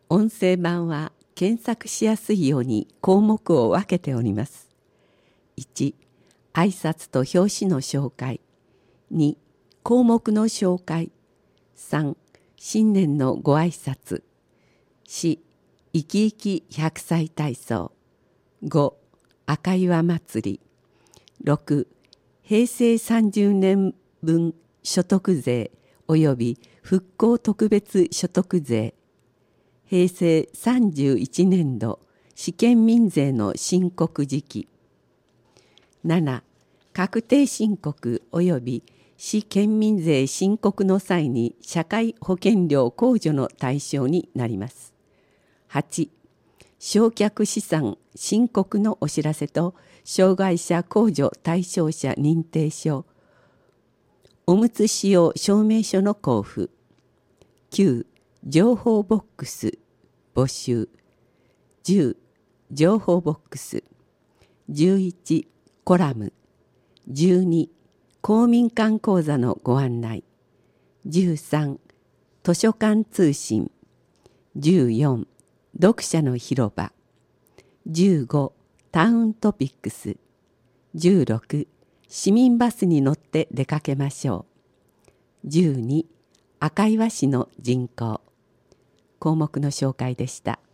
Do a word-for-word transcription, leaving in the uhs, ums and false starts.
音声版は検索しやすいように項目を分けております。いち、挨拶と表紙の紹介。に、項目の紹介。さん、新年のご挨拶。よん、生き生きひゃくさい体操。ご、赤岩祭り。ろく、平成さんじゅうねんぶん所得税及び復興特別所得税。平成さんじゅういちねんど試験民税の申告時期。なな、確定申告及び市県民税申告の際に社会保険料控除の対象になります。はち、償却資産申告のお知らせと障害者控除対象者認定書、おむつ使用証明書の交付。きゅう、情報ボックス募集。じゅう、情報ボックス。じゅういち、コラム。じゅうに、公民館講座のご案内。じゅうさん、図書館通信。じゅうよん、読者の広場。じゅうご、タウントピックス。じゅうろく、市民バスに乗って出かけましょう。じゅうに、赤岩市の人口。項目の紹介でした。